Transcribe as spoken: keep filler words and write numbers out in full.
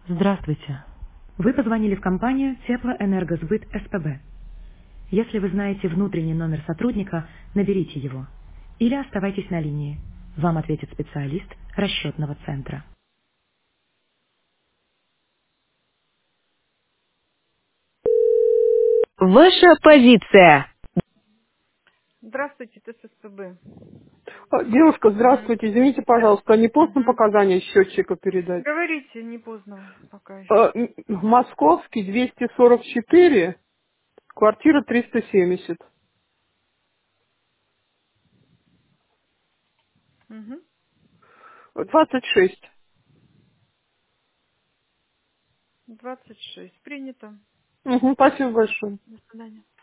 Здравствуйте. Вы позвонили в компанию Теплоэнергосбыт СПБ. Если вы знаете внутренний номер сотрудника, наберите его. Или оставайтесь на линии. Вам ответит специалист расчетного центра. Ваша позиция. Здравствуйте, это ССПБ. А, Девушка, Мгм. здравствуйте. Извините, пожалуйста, а не поздно Мгм. показания счетчика передать? Говорите, не поздно пока еще. А, м, Московский двести сорок четыре, квартира триста семьдесят. Угу. двадцать шесть. двадцать шесть. Принято. Угу, спасибо большое. До свидания.